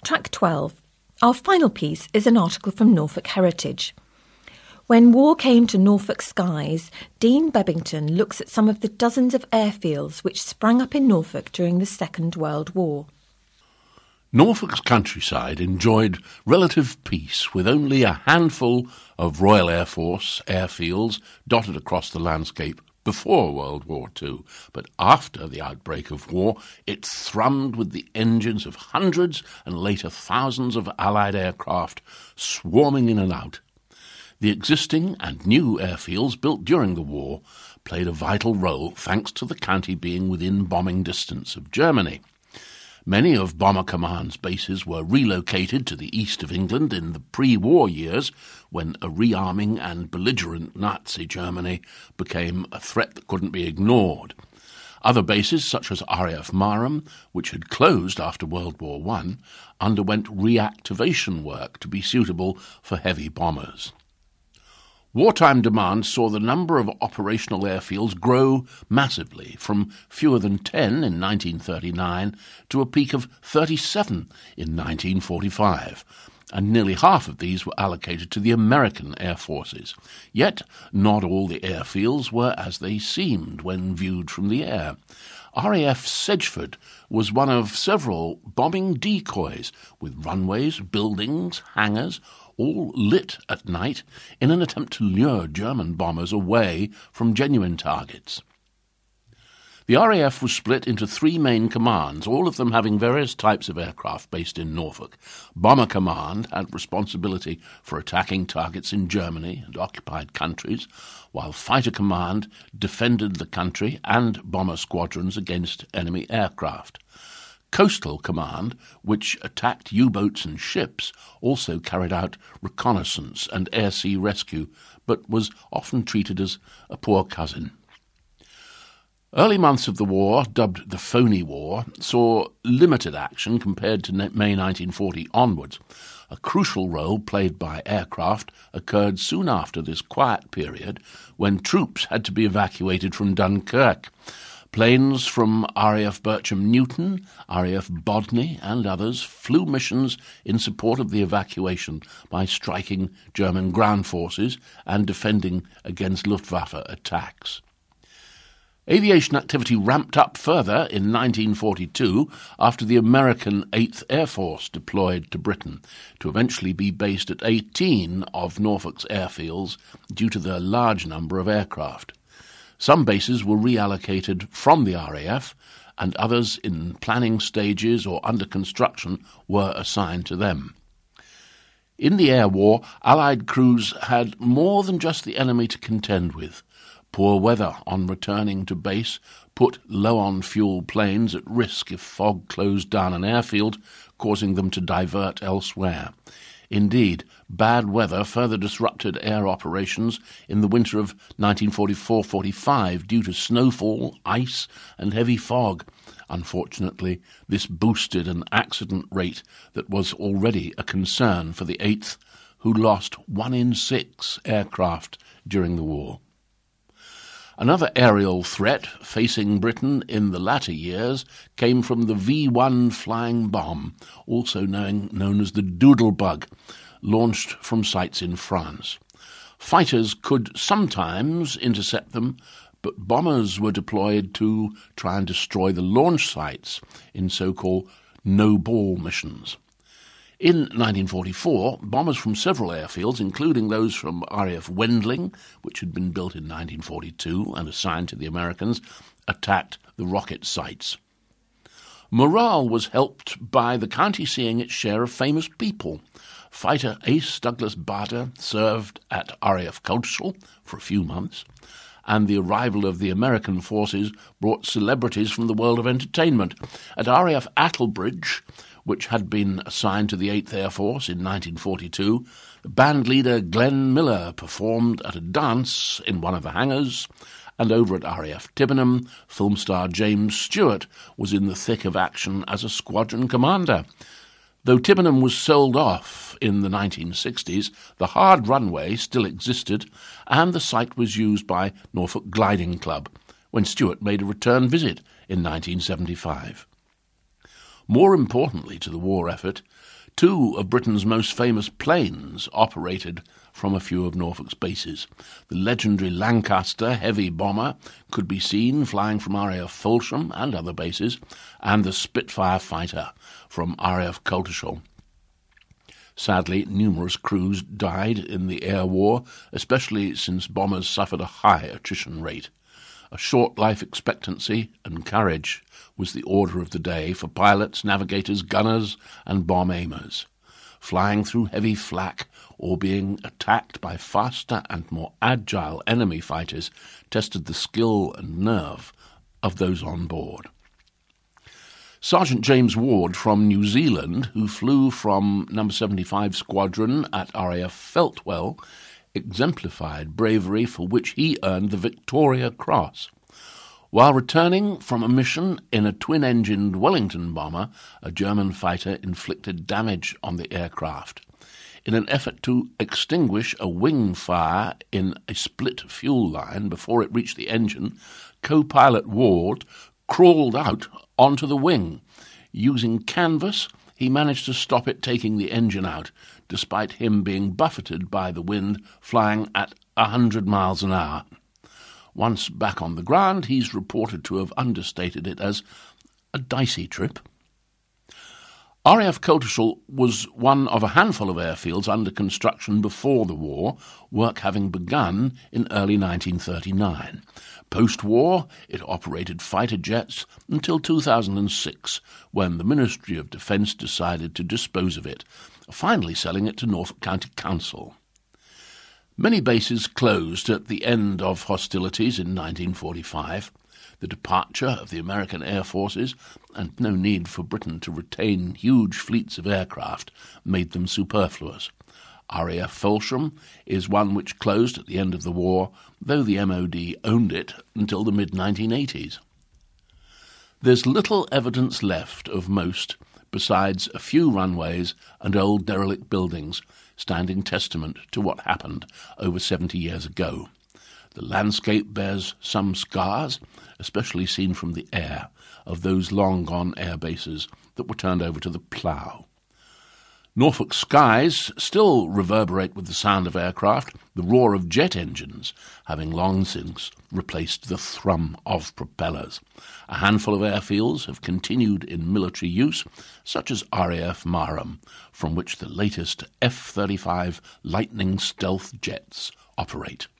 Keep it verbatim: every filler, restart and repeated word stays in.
Track twelve. Our final piece is an article from Norfolk Heritage. When war came to Norfolk skies, Dean Bebbington looks at some of the dozens of airfields which sprang up in Norfolk during the Second World War. Norfolk's countryside enjoyed relative peace, with only a handful of Royal Air Force airfields dotted across the landscape before World War Two. But after the outbreak of war, it thrummed with the engines of hundreds and later thousands of Allied aircraft swarming in and out. The existing and new airfields built during the war played a vital role thanks to the county being within bombing distance of Germany. Many of Bomber Command's bases were relocated to the east of England in the pre-war years, when a rearming and belligerent Nazi Germany became a threat that couldn't be ignored. Other bases, such as R A F Marham, which had closed after World War One, underwent reactivation work to be suitable for heavy bombers. Wartime demand saw the number of operational airfields grow massively, from fewer than ten in nineteen thirty-nine to a peak of thirty-seven in nineteen forty-five, and nearly half of these were allocated to the American air forces. Yet not all the airfields were as they seemed when viewed from the air. R A F Sedgeford was one of several bombing decoys, with runways, buildings, hangars, all lit at night in an attempt to lure German bombers away from genuine targets. The R A F was split into three main commands, all of them having various types of aircraft based in Norfolk. Bomber Command had responsibility for attacking targets in Germany and occupied countries, while Fighter Command defended the country and bomber squadrons against enemy aircraft. Coastal Command, which attacked U-boats and ships, also carried out reconnaissance and air-sea rescue, but was often treated as a poor cousin. Early months of the war, dubbed the Phony War, saw limited action compared to May nineteen forty onwards. A crucial role played by aircraft occurred soon after this quiet period, when troops had to be evacuated from Dunkirk. Planes from R A F Bircham Newton, R A F Bodney and others flew missions in support of the evacuation by striking German ground forces and defending against Luftwaffe attacks. Aviation activity ramped up further in nineteen forty-two after the American eighth Air Force deployed to Britain, to eventually be based at eighteen of Norfolk's airfields due to their large number of aircraft. Some bases were reallocated from the R A F, and others in planning stages or under construction were assigned to them. In the air war, Allied crews had more than just the enemy to contend with. Poor weather on returning to base put low-on-fuel planes at risk if fog closed down an airfield, causing them to divert elsewhere. Indeed, bad weather further disrupted air operations in the winter of nineteen forty-four forty-five due to snowfall, ice, and heavy fog. Unfortunately, this boosted an accident rate that was already a concern for the eighth, who lost one in six aircraft during the war. Another aerial threat facing Britain in the latter years came from the V one flying bomb, also known, known as the Doodlebug, launched from sites in France. Fighters could sometimes intercept them, but bombers were deployed to try and destroy the launch sites in so-called no-ball missions. In nineteen forty-four, bombers from several airfields, including those from R A F Wendling, which had been built in nineteen forty-two and assigned to the Americans, attacked the rocket sites. Morale was helped by the county seeing its share of famous people. Fighter Ace Douglas Bader served at R A F Coastal for a few months, and the arrival of the American forces brought celebrities from the world of entertainment. At R A F Attlebridge, which had been assigned to the eighth Air Force in nineteen forty-two, the band leader Glenn Miller performed at a dance in one of the hangars, and over at R A F Tibbenham, film star James Stewart was in the thick of action as a squadron commander. Though Tibbenham was sold off in the nineteen sixties, the hard runway still existed, and the site was used by Norfolk Gliding Club when Stewart made a return visit in nineteen seventy-five. More importantly to the war effort, two of Britain's most famous planes operated from a few of Norfolk's bases. The legendary Lancaster heavy bomber could be seen flying from R A F Fulsham and other bases, and the Spitfire fighter from R A F Coltishall. Sadly, numerous crews died in the air war, especially since bombers suffered a high attrition rate. A short life expectancy and courage was the order of the day for pilots, navigators, gunners, and bomb aimers. Flying through heavy flak or being attacked by faster and more agile enemy fighters tested the skill and nerve of those on board. Sergeant James Ward from New Zealand, who flew from number seventy-five Squadron at R A F Feltwell, exemplified bravery for which he earned the Victoria Cross. While returning from a mission in a twin-engined Wellington bomber, a German fighter inflicted damage on the aircraft. In an effort to extinguish a wing fire in a split fuel line before it reached the engine, co-pilot Ward crawled out onto the wing. Using canvas, he managed to stop it taking the engine out, despite him being buffeted by the wind flying at a hundred miles an hour. Once back on the ground, he's reported to have understated it as a dicey trip. R A F Coltishall was one of a handful of airfields under construction before the war, work having begun in early nineteen thirty-nine. Post-war, it operated fighter jets until two thousand six, when the Ministry of Defence decided to dispose of it, finally selling it to Norfolk County Council. Many bases closed at the end of hostilities in nineteen forty-five. The departure of the American Air Forces, and no need for Britain to retain huge fleets of aircraft, made them superfluous. R A F Fulsham is one which closed at the end of the war, though the M O D owned it until the mid nineteen eighties. There's little evidence left of most, besides a few runways and old derelict buildings, standing testament to what happened over seventy years ago. The landscape bears some scars, especially seen from the air, of those long-gone air bases that were turned over to the plough. Norfolk skies still reverberate with the sound of aircraft, the roar of jet engines having long since replaced the thrum of propellers. A handful of airfields have continued in military use, such as R A F Marham, from which the latest F thirty-five Lightning stealth jets operate.